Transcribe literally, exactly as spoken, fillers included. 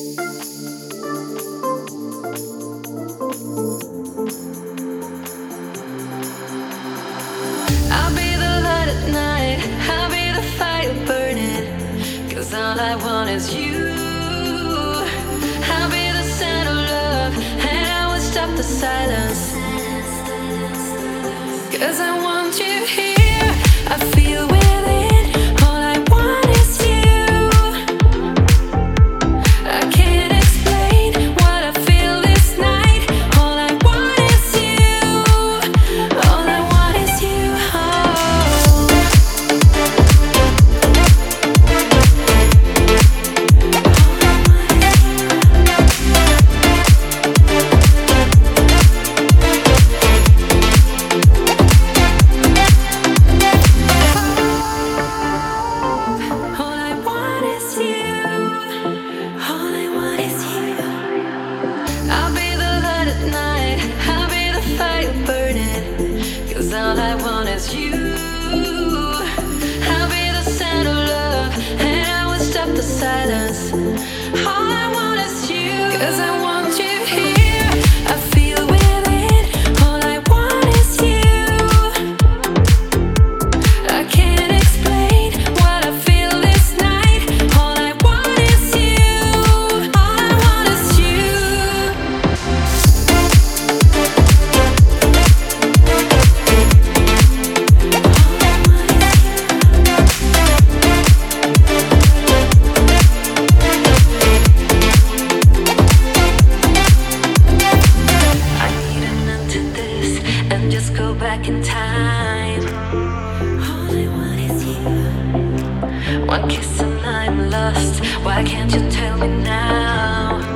I'll be the light at night, I'll be the fire burning, 'cause all I want is you. I'll be the sound of love, and I will stop the silence, 'cause I want you here, I feel within, all I want is you. I can't explain what I feel this night, all I want is you, all I want is you. All I want is you. I'll be the sound of love, and I will stop the silence. All I want is you, 'cause I want you here, I feel within, all I want is you. I can't explain what I feel this night, all I want is you, all I want is you. Just go back in time. All I want is you. One kiss and I'm lost. Why can't you tell me now?